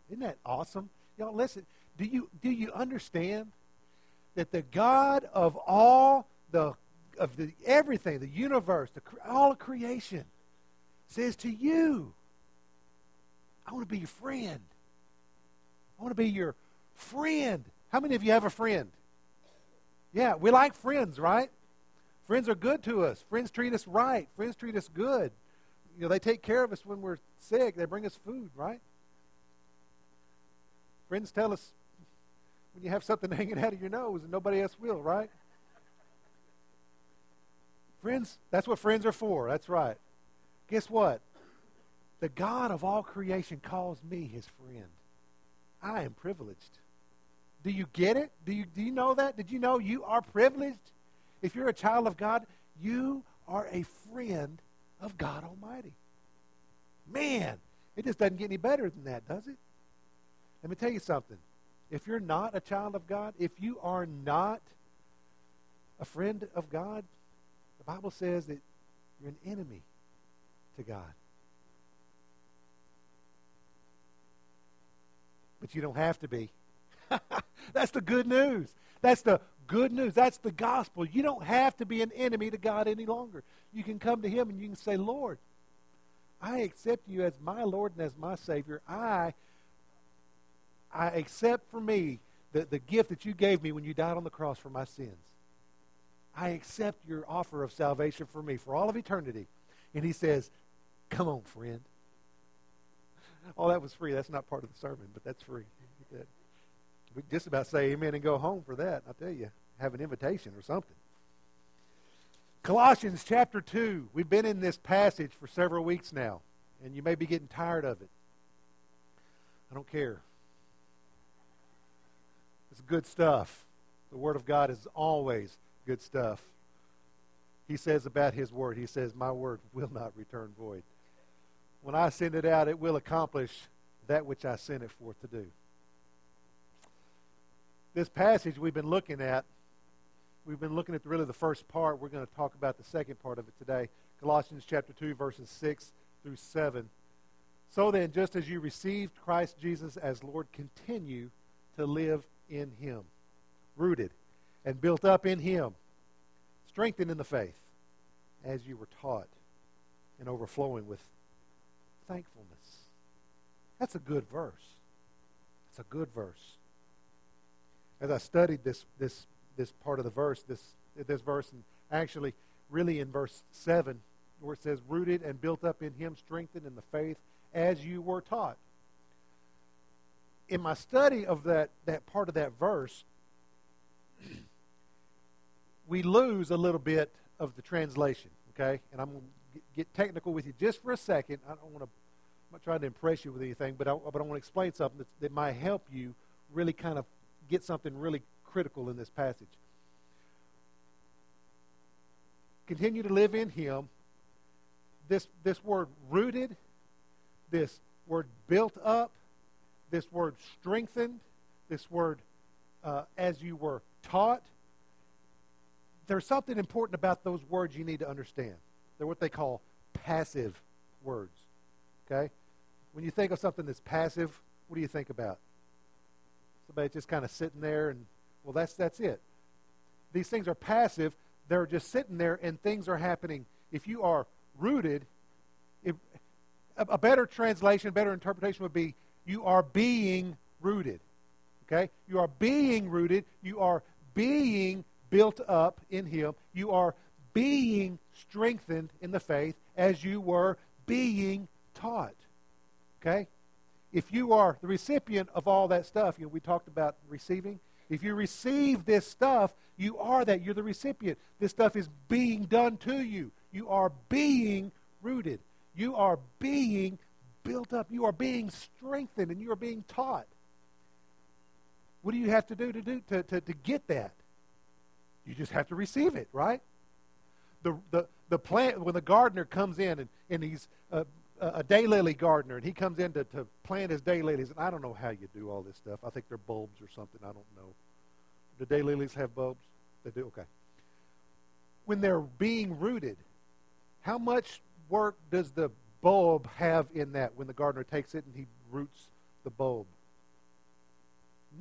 Isn't that awesome? Y'all, listen. Do you understand that the God of all the everything, the universe, all of creation, says to you, I want to be your friend. I want to be your friend. How many of you have a friend? Yeah, we like friends, right? Friends are good to us. Friends treat us right. Friends treat us good. You know, they take care of us when we're sick. They bring us food, right? Friends tell us when you have something hanging out of your nose and nobody else will, right? Friends, that's what friends are for. That's right. Guess what? The God of all creation calls me his friend. I am privileged. Do you get it? Do you know that? Did you know you are privileged? If you're a child of God, you are a friend of God Almighty. Man, it just doesn't get any better than that, does it? Let me tell you something. If you're not a child of God, if you are not a friend of God, the Bible says that you're an enemy to God. But you don't have to be. That's the good news. That's the good news. That's the gospel. You don't have to be an enemy to God any longer. You can come to him and you can say, Lord, I accept you as my Lord and as my Savior. I accept for me the gift that you gave me when you died on the cross for my sins. I accept your offer of salvation for me for all of eternity. And he says, come on, friend. Oh, that was free. That's not part of the sermon, but that's free. We just about say amen and go home for that. I'll tell you, have an invitation or something. Colossians chapter 2. We've been in this passage for several weeks now, and you may be getting tired of it. I don't care. It's good stuff. The Word of God is always good stuff. He says about his Word, he says, my Word will not return void. When I send it out, it will accomplish that which I sent it forth to do. This passage we've been looking at really the first part. We're going to talk about the second part of it today. Colossians chapter 2, verses 6 through 7. So then, just as you received Christ Jesus as Lord, continue to live in him, rooted and built up in him, strengthened in the faith, as you were taught, and overflowing with thankfulness. That's a good verse. It's a good verse. As I studied this part of the verse, this verse, and actually really in verse 7, where it says, rooted and built up in him, strengthened in the faith, as you were taught. In my study of that part of that verse, we lose a little bit of the translation, okay? And I'm going to get technical with you just for a second. I'm not trying to impress you with anything, but I want to explain something that might help you really kind of get something really critical in this passage. Continue to live in him. This word rooted, this word built up, this word strengthened, this word as you were taught. There's something important about those words you need to understand. They're what they call passive words. Okay? When you think of something that's passive, what do you think about? Somebody just kind of sitting there and, well, that's it. These things are passive. They're just sitting there and things are happening. If you are rooted, a better translation, better interpretation would be you are being rooted. Okay? You are being rooted. You are being built up in him. You are being strengthened in the faith as you were being taught. Okay? If you are the recipient of all that stuff, we talked about receiving. If you receive this stuff, you are that. You're the recipient. This stuff is being done to you. You are being rooted. You are being built up. You are being strengthened, and you are being taught. What do you have to do to get that? You just have to receive it, right? The plant, when the gardener comes in and he's a daylily gardener, and he comes in to plant his daylilies, and I don't know how you do all this stuff. I think they're bulbs or something. I don't know. Do daylilies have bulbs? They do? Okay. When they're being rooted, how much work does the bulb have in that when the gardener takes it and he roots the bulb?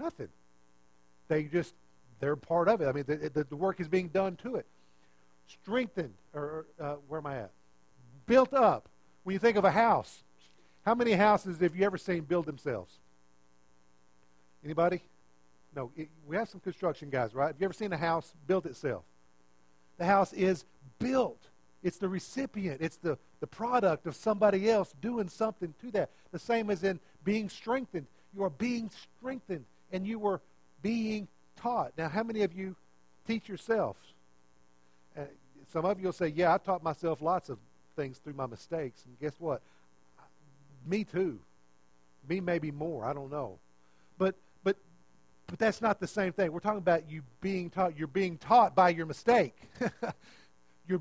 nothing. They're part of it. I mean, the work is being done to it. Strengthened, where am I at? Built up. When you think of a house, how many houses have you ever seen build themselves? Anybody? No. We have some construction guys, right? Have you ever seen a house build itself? The house is built. It's the recipient. It's the product of somebody else doing something to that. The same as in being strengthened. You are being strengthened, and you were being taught. Now, how many of you teach yourselves? Some of you will say, yeah, I taught myself lots of things through my mistakes. And guess what? Me too. Me maybe more. I don't know. But that's not the same thing. We're talking about you being taught. You're being taught by your mistake. You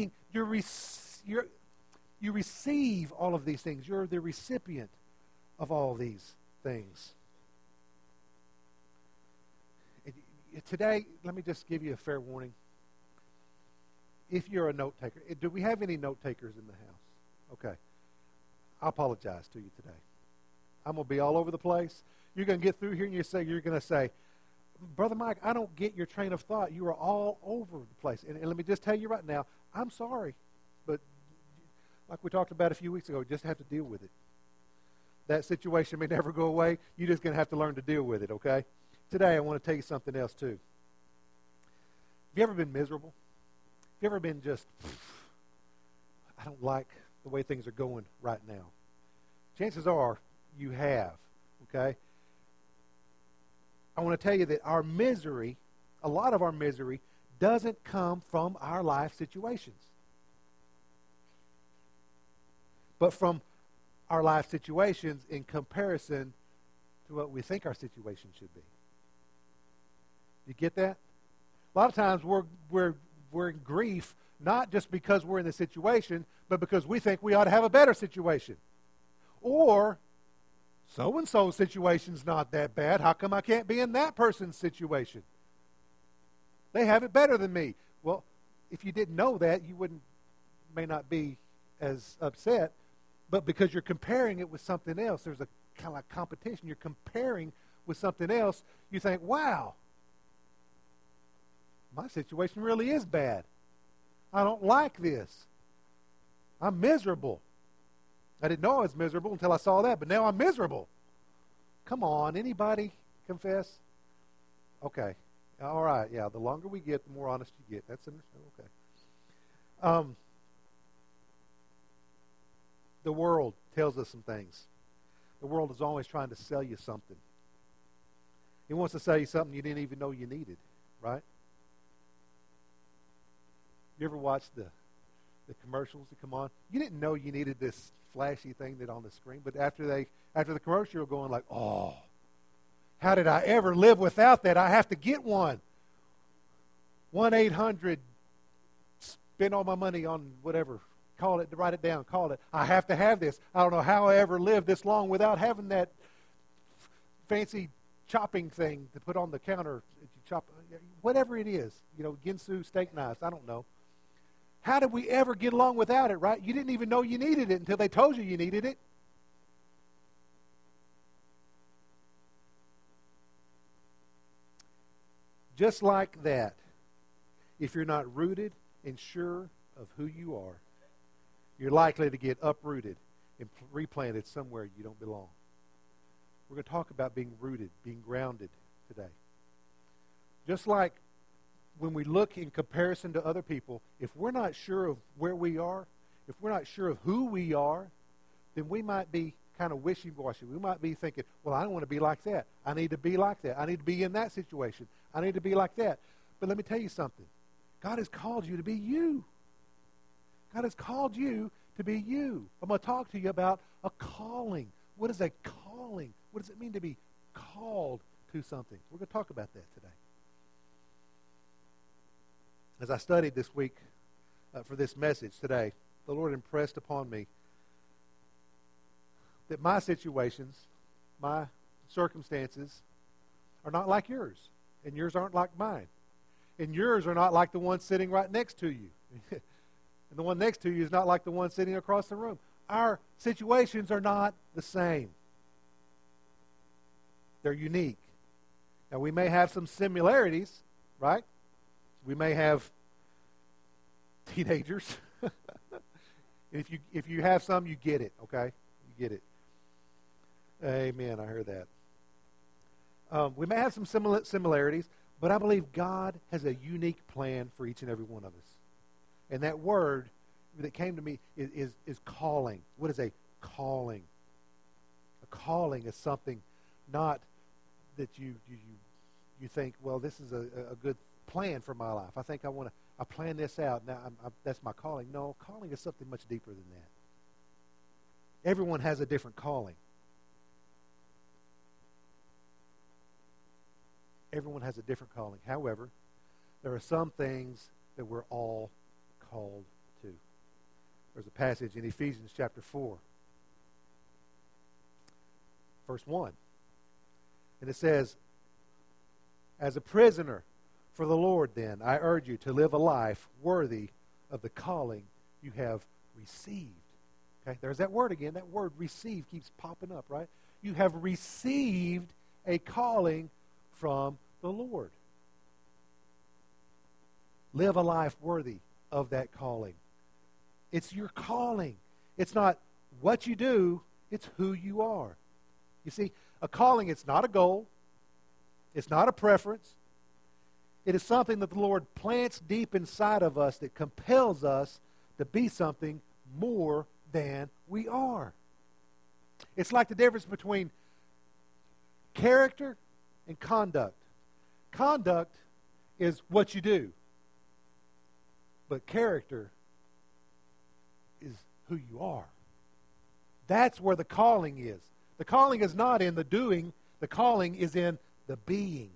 receive all of these things. You're the recipient of all these things. Today, let me just give you a fair warning. If you're a note taker, do we have any note takers in the house? Okay. I apologize to you today. I'm going to be all over the place. You're going to get through here and you're going to say, Brother Mike, I don't get your train of thought. You are all over the place. And let me just tell you right now, I'm sorry. But like we talked about a few weeks ago, you just have to deal with it. That situation may never go away. You're just going to have to learn to deal with it, okay? Today, I want to tell you something else, too. Have you ever been miserable? Have you ever been just, I don't like the way things are going right now? Chances are you have, okay? I want to tell you that our misery, a lot of our misery, doesn't come from our life situations, but from our life situations in comparison to what we think our situation should be. You get that? A lot of times we're in grief, not just because we're in the situation, but because we think we ought to have a better situation. Or, so-and-so's situation's not that bad. How come I can't be in that person's situation? They have it better than me. Well, if you didn't know that, you may not be as upset. But because you're comparing it with something else, there's a kind of like competition. You're comparing with something else. You think, wow, my situation really is bad. I don't like this. I'm miserable. I didn't know I was miserable until I saw that, but now I'm miserable. Come on, anybody confess? Okay. All right, yeah, the longer we get, the more honest you get. That's okay. The world tells us some things. The world is always trying to sell you something. It wants to sell you something you didn't even know you needed, right? You ever watch the commercials that come on? You didn't know you needed this flashy thing that on the screen, but after the commercial, you're going like, oh, how did I ever live without that? I have to get one. 1-800, spend all my money on whatever. Call it, write it down, call it. I have to have this. I don't know how I ever lived this long without having that fancy chopping thing to put on the counter. You chop, whatever it is, Ginsu steak knives, I don't know. How did we ever get along without it, right? You didn't even know you needed it until they told you needed it. Just like that, if you're not rooted and sure of who you are, you're likely to get uprooted and replanted somewhere you don't belong. We're going to talk about being rooted, being grounded today. Just like when we look in comparison to other people, if we're not sure of where we are, if we're not sure of who we are, then we might be kind of wishy-washy. We might be thinking, well, I don't want to be like that. I need to be like that. I need to be in that situation. I need to be like that. But let me tell you something. God has called you to be you. God has called you to be you. I'm going to talk to you about a calling. What is a calling? What does it mean to be called to something? We're going to talk about that today. As I studied this week for this message today, the Lord impressed upon me that my situations, my circumstances, are not like yours, and yours aren't like mine. And yours are not like the one sitting right next to you. And the one next to you is not like the one sitting across the room. Our situations are not the same. They're unique. Now, we may have some similarities, right? We may have teenagers. If you have some, you get it, okay? You get it. Amen, I heard that. We may have some similarities, but I believe God has a unique plan for each and every one of us. And that word that came to me is calling. What is a calling? A calling is something not that you think, well, this is a good plan for my life. I think I plan this out. Now that's my calling. No, calling is something much deeper than that. Everyone has a different calling. Everyone has a different calling. However, there are some things that we're all called to. There's a passage in Ephesians chapter 4, verse 1. And it says, "As a prisoner for the Lord, then, I urge you to live a life worthy of the calling you have received." Okay, there's that word again. That word receive keeps popping up, right? You have received a calling from the Lord. Live a life worthy of that calling. It's your calling. It's not what you do, it's who you are. You see, a calling, it's not a goal. It's not a preference. It is something that the Lord plants deep inside of us that compels us to be something more than we are. It's like the difference between character and conduct. Conduct is what you do, but character is who you are. That's where the calling is. The calling is not in the doing. The calling is in the being.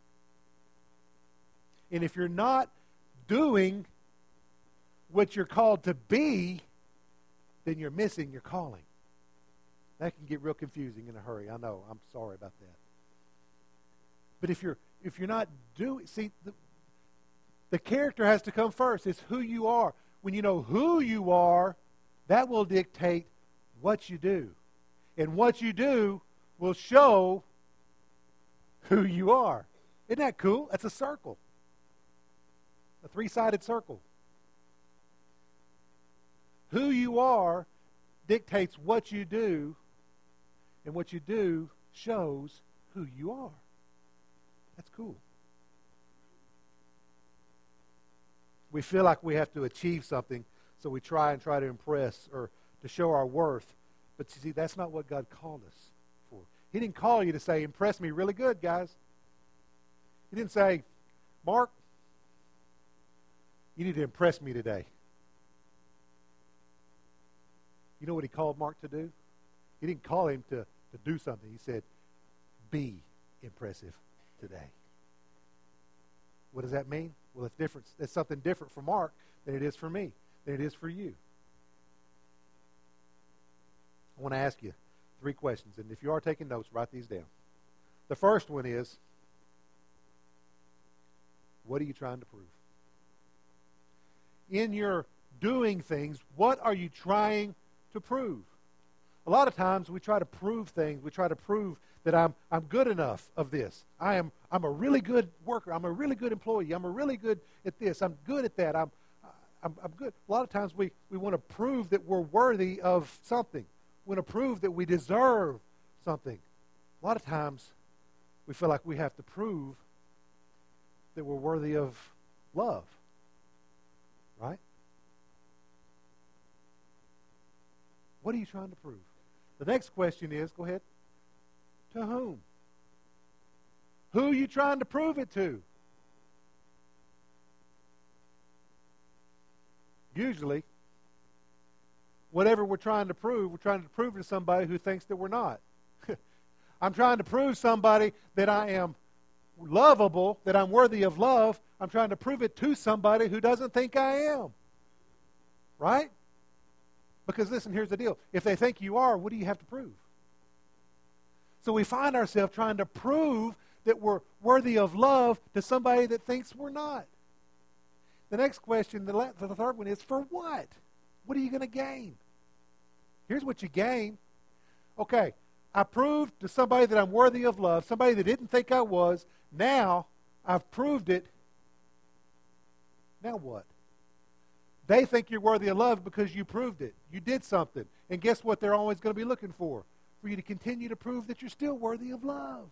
And if you're not doing what you're called to be, then you're missing your calling. That can get real confusing in a hurry. I know. I'm sorry about that. But if you're not doing, see, the character has to come first. It's who you are. When you know who you are, that will dictate what you do. And what you do will show who you are. Isn't that cool? That's a circle. A three-sided circle. Who you are dictates what you do, and what you do shows who you are. That's cool. We feel like we have to achieve something, so we try to impress or to show our worth. But you see, that's not what God called us for. He didn't call you to say, impress me really good, guys. He didn't say, Mark, you need to impress me today. You know what he called Mark to do? He didn't call him to do something. He said, be impressive today. What does that mean? Well, it's different. It's something different for Mark than it is for me, than it is for you. I want to ask you 3 questions, and if you are taking notes, write these down. The first one is, what are you trying to prove? In your doing things, what are you trying to prove? A lot of times we try to prove things. We try to prove that I'm good enough of this. I'm a really good worker. I'm a really good employee. I'm a really good at this. I'm good at that. I'm good. A lot of times we want to prove that we're worthy of something. We want to prove that we deserve something. A lot of times we feel like we have to prove that we're worthy of love. Right? What are you trying to prove? The next question is, go ahead, to whom? Who are you trying to prove it to? Usually, whatever we're trying to prove it to somebody who thinks that we're not. I'm trying to prove somebody that I am lovable, that I'm worthy of love. I'm trying to prove it to somebody who doesn't think I am. Right? Because listen, here's the deal. If they think you are, what do you have to prove? So we find ourselves trying to prove that we're worthy of love to somebody that thinks we're not. The next question, the third one is, for what? What are you going to gain? Here's what you gain. Okay, I proved to somebody that I'm worthy of love, somebody that didn't think I was. Now I've proved it. Now what? They think you're worthy of love because you proved it. You did something. And guess what they're always going to be looking for? For you to continue to prove that you're still worthy of love.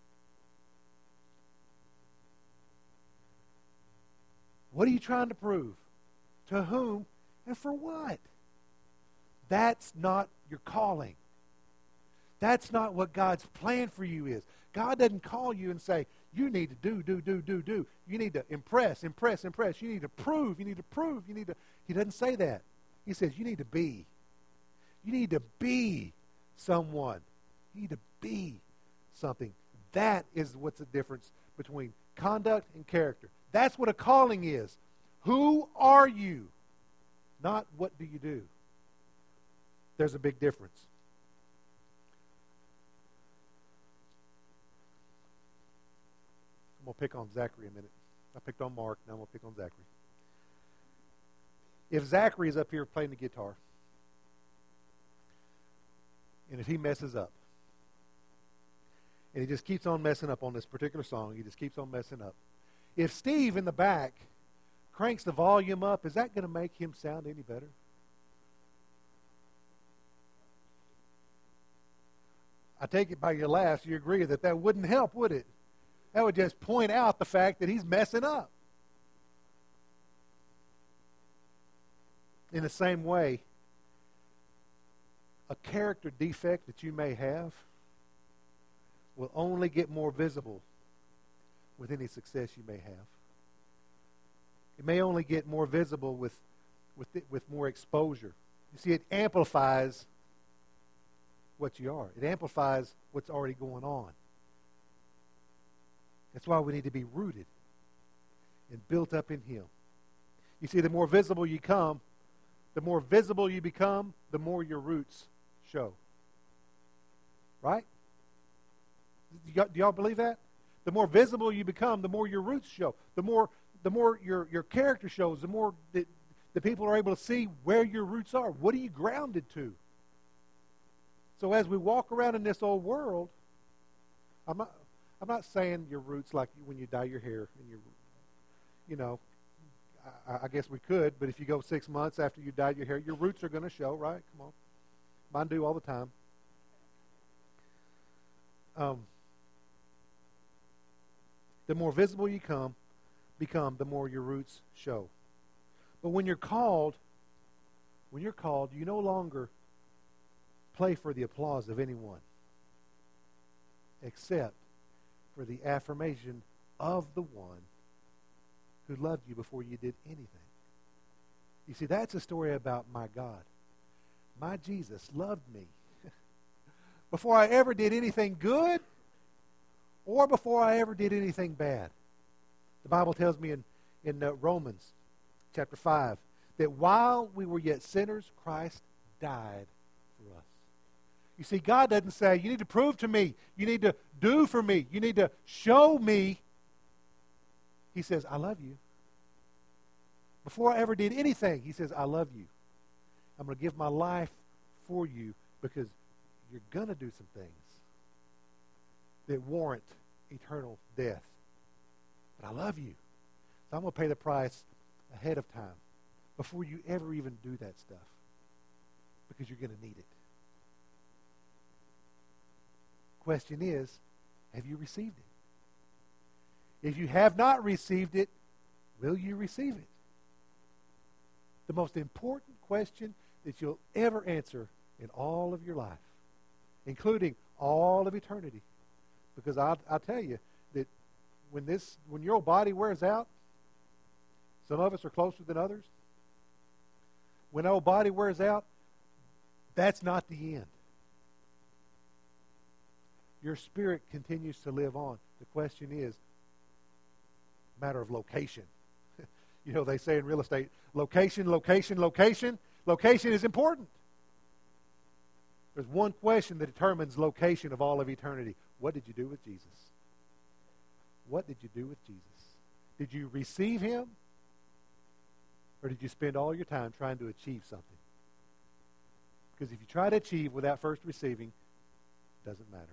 What are you trying to prove? To whom and for what? That's not your calling. That's not what God's plan for you is. God doesn't call you and say, you need to do. You need to impress. You need to prove. He doesn't say that. He says you need to be. You need to be someone. You need to be something. That is what's the difference between conduct and character. That's what a calling is. Who are you? Not what do you do. There's a big difference. I'm going to pick on Zachary a minute. I picked on Mark, now I'm going to pick on Zachary. If Zachary is up here playing the guitar, and if he messes up, and he just keeps on messing up on this particular song, he just keeps on messing up. If Steve in the back cranks the volume up, is that going to make him sound any better? I take it by your laughs, you agree that wouldn't help, would it? That would just point out the fact that he's messing up. In the same way, a character defect that you may have will only get more visible with any success you may have. It may only get more visible with more exposure. You see, it amplifies what you are. It amplifies what's already going on. That's why we need to be rooted and built up in Him. You see, the more visible you become, the more your roots show. Right? Do y'all believe that? The more visible you become, the more your roots show. The more your character shows, the more the people are able to see where your roots are. What are you grounded to? So as we walk around in this old world, I'm not saying your roots like when you dye your hair and I guess we could, but if you go 6 months after you dyed your hair, your roots are going to show, right? Come on. Mine do all the time. The more visible you become, the more your roots show. But when you're called, you no longer play for the applause of anyone, except for the affirmation of the one who loved you before you did anything. You see, that's a story about my God. My Jesus loved me before I ever did anything good or before I ever did anything bad. The Bible tells me in Romans chapter 5 that while we were yet sinners, Christ died for us. You see, God doesn't say, you need to prove to me, you need to do for me, you need to show me. He says, I love you. Before I ever did anything, He says, I love you. I'm going to give my life for you because you're going to do some things that warrant eternal death. But I love you. So I'm going to pay the price ahead of time before you ever even do that stuff because you're going to need it. Question is, have you received it? If you have not received it, will you receive it? The most important question that you'll ever answer in all of your life, including all of eternity. Because I'll tell you that when your old body wears out, some of us are closer than others. When our old body wears out, that's not the end. Your spirit continues to live on. The question is a matter of location. They say in real estate, location. Location is important. There's one question that determines location of all of eternity. What did you do with Jesus? What did you do with Jesus? Did you receive Him? Or did you spend all your time trying to achieve something? Because if you try to achieve without first receiving, it doesn't matter.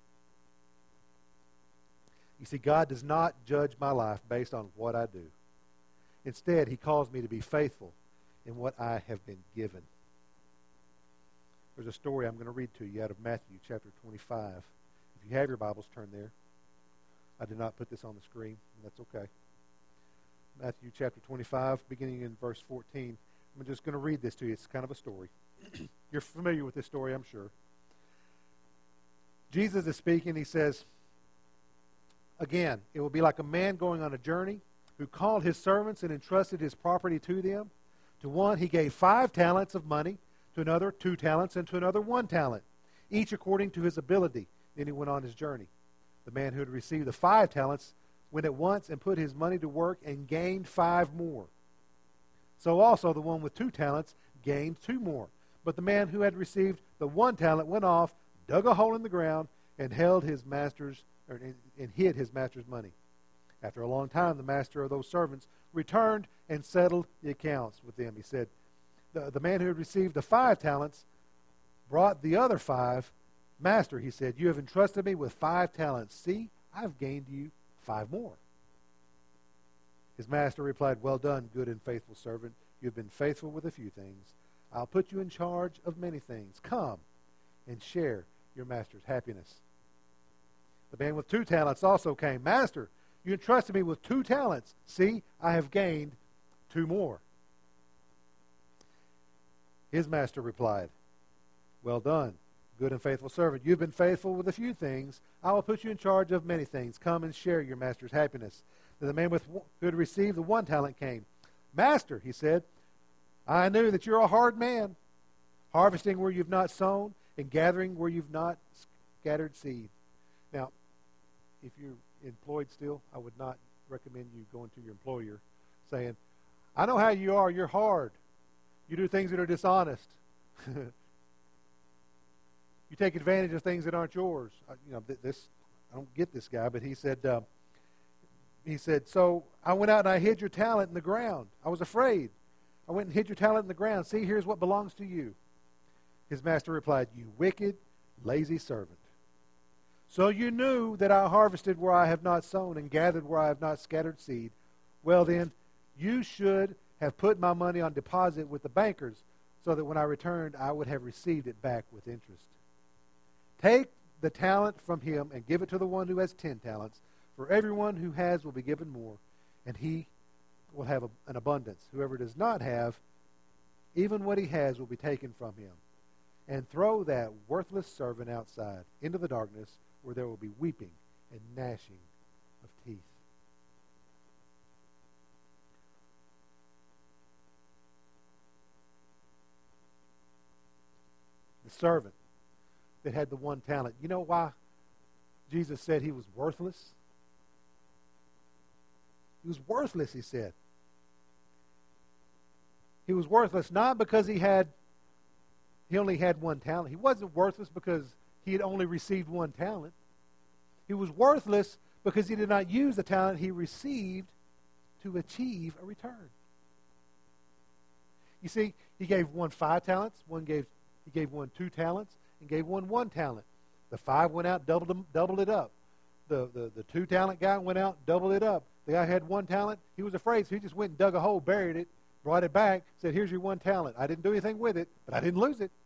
You see, God does not judge my life based on what I do. Instead, He calls me to be faithful in what I have been given. There's a story I'm going to read to you out of Matthew chapter 25. If you have your Bibles, turn there. I did not put this on the screen, and that's okay. Matthew chapter 25, beginning in verse 14. I'm just going to read this to you. It's kind of a story. You're familiar with this story, I'm sure. Jesus is speaking. He says, again, it will be like a man going on a journey who called his servants and entrusted his property to them. To one he gave 5 talents of money, to another 2 talents, and to another 1 talent, each according to his ability. Then he went on his journey. The man who had received the 5 talents went at once and put his money to work and gained 5 more. So also the one with 2 talents gained 2 more. But the man who had received the 1 talent went off, dug a hole in the ground, and hid his master's money. After a long time, the master of those servants returned and settled the accounts with them. He said, the man who had received the 5 talents brought the other 5. Master, he said, you have entrusted me with 5 talents. See, I've gained you 5 more. His master replied, well done, good and faithful servant. You have been faithful with a few things. I'll put you in charge of many things. Come and share your master's happiness. The man with 2 talents also came. Master, you entrusted me with 2 talents. See, I have gained 2 more. His master replied, well done, good and faithful servant. You've been faithful with a few things. I will put you in charge of many things. Come and share your master's happiness. Then the man who had received the 1 talent came. Master, he said, I knew that you're a hard man, harvesting where you've not sown and gathering where you've not scattered seed. Now, if you're employed still, I would not recommend you going to your employer saying, I know how you are. You're hard. You do things that are dishonest. You take advantage of things that aren't yours. I don't get this guy, but he said, so I went out and I hid your talent in the ground. I was afraid. I went and hid your talent in the ground. See, here's what belongs to you. His master replied, you wicked, lazy servant. So you knew that I harvested where I have not sown and gathered where I have not scattered seed. Well then, you should have put my money on deposit with the bankers so that when I returned, I would have received it back with interest. Take the talent from him and give it to the one who has 10 talents. For everyone who has will be given more, and he will have an abundance. Whoever does not have, even what he has will be taken from him. And throw that worthless servant outside into the darkness where there will be weeping and gnashing of teeth. The servant that had the 1 talent. You know why Jesus said he was worthless? He was worthless, he said. He was worthless not because he only had 1 talent. He wasn't worthless because he had only received 1 talent. He was worthless because he did not use the talent he received to achieve a return. You see, he gave 1 5 talents, he gave 1 2 talents, and gave 1 1 talent. The 5 went out, doubled it up. The 2 talent guy went out, doubled it up. The guy had 1 talent. He was afraid, so he just went and dug a hole, buried it, brought it back, said, here's your 1 talent. I didn't do anything with it, but I didn't lose it.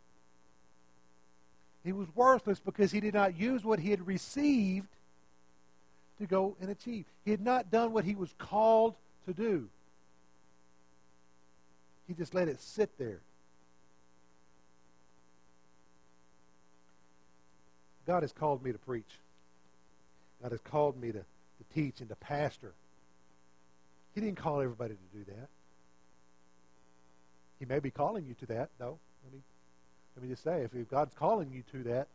He was worthless because he did not use what he had received to go and achieve. He had not done what he was called to do. He just let it sit there. God has called me to preach. God has called me to teach and to pastor. He didn't call everybody to do that. He may be calling you to that, though. Let me just say, if God's calling you to that,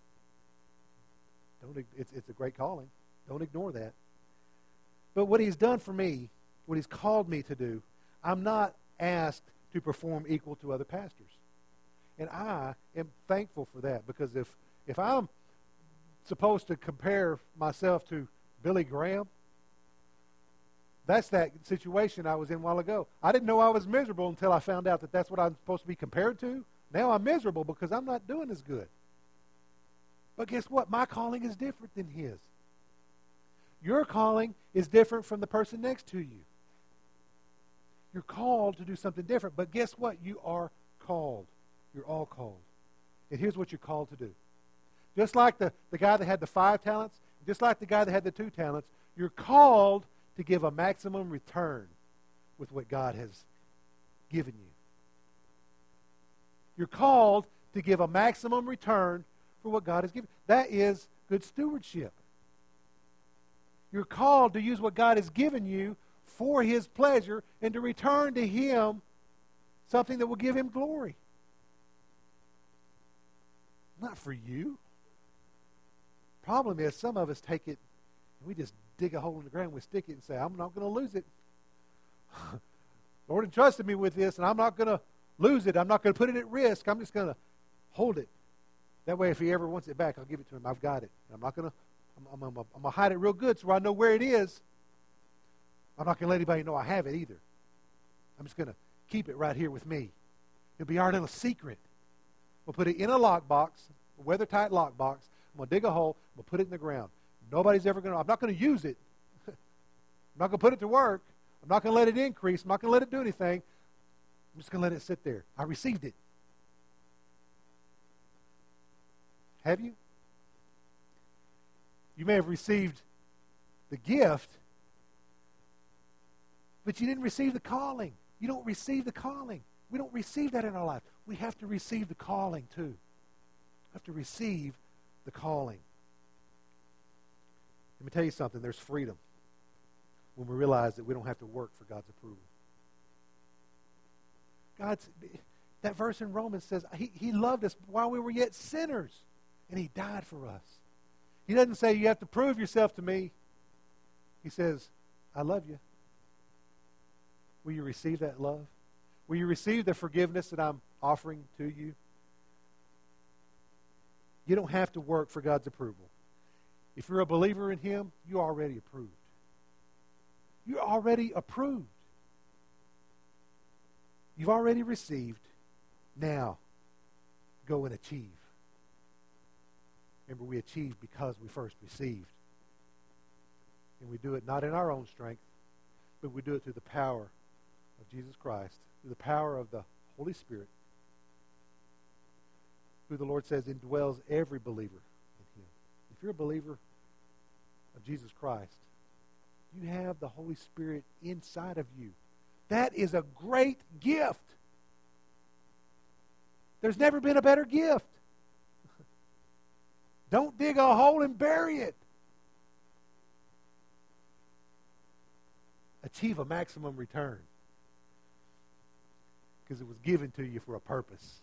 it's a great calling. Don't ignore that. But what he's done for me, what he's called me to do, I'm not asked to perform equal to other pastors. And I am thankful for that, because if I'm supposed to compare myself to Billy Graham, that's that situation I was in a while ago. I didn't know I was miserable until I found out that that's what I'm supposed to be compared to. Now I'm miserable because I'm not doing as good. But guess what? My calling is different than his. Your calling is different from the person next to you. You're called to do something different. But guess what? You are called. You're all called. And here's what you're called to do. Just like the guy that had the 5 talents, just like the guy that had the 2 talents, you're called to give a maximum return with what God has given you. You're called to give a maximum return for what God has given. That is good stewardship. You're called to use what God has given you for his pleasure and to return to him something that will give him glory. Not for you. Problem is, some of us take it and we just dig a hole in the ground, we stick it and say, I'm not going to lose it. Lord entrusted me with this and I'm not going to lose it. I'm not going to put it at risk. I'm just going to hold it. That way, if he ever wants it back, I'll give it to him. I've got it. I'm not going to, I'm going to hide it real good so I know where it is. I'm not going to let anybody know I have it either. I'm just going to keep it right here with me. It'll be our little secret. We'll put it in a lockbox, a weather-tight lockbox. I'm going to dig a hole. I'm going to put it in the ground. Nobody's ever going to, I'm not going to use it. I'm not going to put it to work. I'm not going to let it increase. I'm not going to let it do anything. I'm just going to let it sit there. I received it. Have you? You may have received the gift, but you didn't receive the calling. You don't receive the calling. We don't receive that in our life. We have to receive the calling too. We have to receive the calling. Let me tell you something. There's freedom when we realize that we don't have to work for God's approval. That verse in Romans says he loved us while we were yet sinners, and he died for us. He doesn't say you have to prove yourself to me. He says, I love you. Will you receive that love? Will you receive the forgiveness that I'm offering to you? You don't have to work for God's approval. If you're a believer in him, you're already approved. You're already approved. You've already received. Now, go and achieve. Remember, we achieve because we first received. And we do it not in our own strength, but we do it through the power of Jesus Christ, through the power of the Holy Spirit, who the Lord says indwells every believer in him. If you're a believer of Jesus Christ, you have the Holy Spirit inside of you. That is a great gift. There's never been a better gift. Don't dig a hole and bury it. Achieve a maximum return, because it was given to you for a purpose.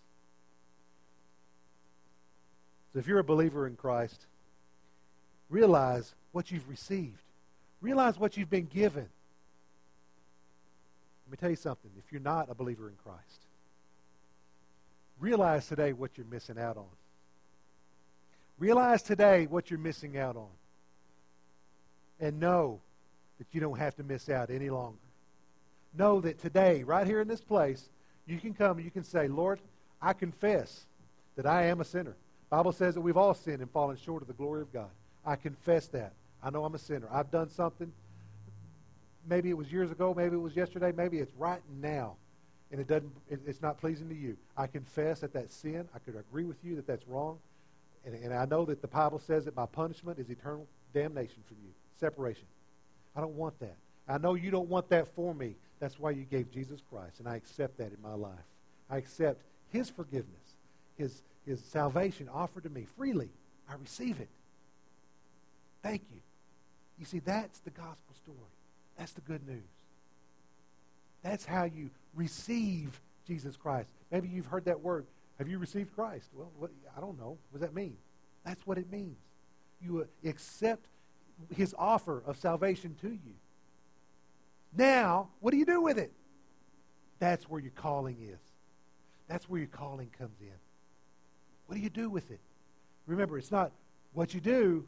So if you're a believer in Christ, realize what you've received. Realize what you've been given. Let me tell you something. If you're not a believer in Christ, realize today what you're missing out on. Realize today what you're missing out on. And know that you don't have to miss out any longer. Know that today, right here in this place, you can come and you can say, Lord, I confess that I am a sinner. The Bible says that we've all sinned and fallen short of the glory of God. I confess that. I know I'm a sinner. I've done something. Maybe it was years ago. Maybe it was yesterday. Maybe it's right now. And it's not pleasing to you. I confess that that's sin. I could agree with you that that's wrong. And I know that the Bible says that my punishment is eternal damnation for you. Separation. I don't want that. I know you don't want that for me. That's why you gave Jesus Christ. And I accept that in my life. I accept his forgiveness. His salvation offered to me freely. I receive it. Thank you. You see, that's the gospel story. That's the good news. That's how you receive Jesus Christ. Maybe you've heard that word. Have you received Christ? Well, I don't know. What does that mean? That's what it means. You accept his offer of salvation to you. Now, what do you do with it? That's where your calling is. That's where your calling comes in. What do you do with it? Remember, it's not what you do.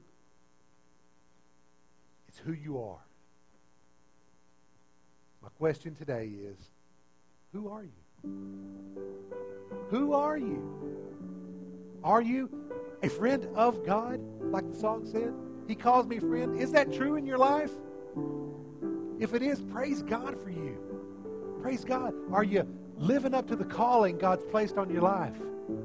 It's who you are. My question today is, who are you? Who are you? Are you A friend of God, like the song said. He calls me friend. Is that true in your life? If it is, praise God for you. Praise God. Are you living up to the calling God's placed on your life?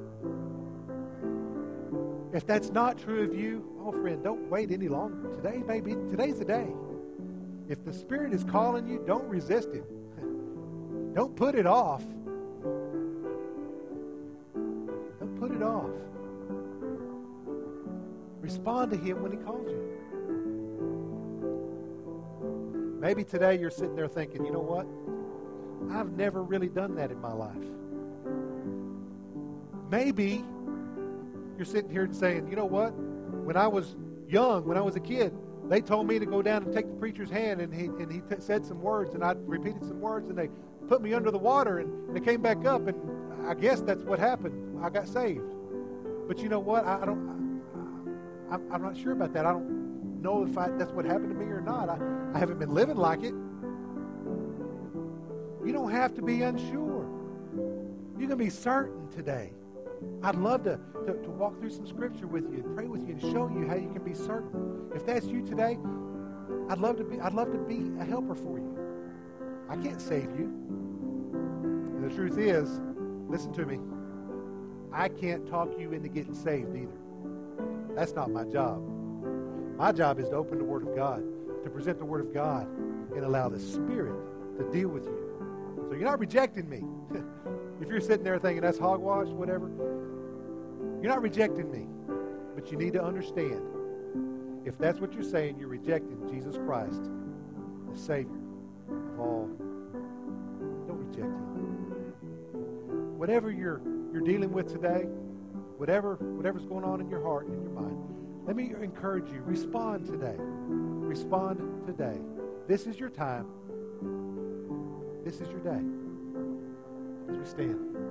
If that's not true of you, oh friend, don't wait any longer. Today's the day. If the Spirit is calling you, don't resist Him. Don't put it off. Don't put it off. Respond to Him when He calls you. Maybe today you're sitting there thinking, you know what? I've never really done that in my life. Maybe you're sitting here and saying, you know what? When I was young, when I was a kid, they told me to go down and take the preacher's hand, and he said some words, and I repeated some words, and they put me under the water, and I came back up, and I guess that's what happened. I got saved. But you know what? I'm not sure about that. I don't know if that's what happened to me or not. I haven't been living like it. You don't have to be unsure. You can be certain today. I'd love to walk through some scripture with you and pray with you and show you how you can be certain. If that's you today, I'd love to be a helper for you. I can't save you. And the truth is, listen to me, I can't talk you into getting saved either. That's not my job. My job is to open the Word of God, to present the Word of God, and allow the Spirit to deal with you. So you're not rejecting me. If you're sitting there thinking that's hogwash, whatever, you're not rejecting me. But you need to understand, if that's what you're saying, you're rejecting Jesus Christ, the Savior of all. Don't reject Him. Whatever you're dealing with today, whatever's going on in your heart and in your mind, let me encourage you, respond today. Respond today. This is your time. This is your day. As we stand.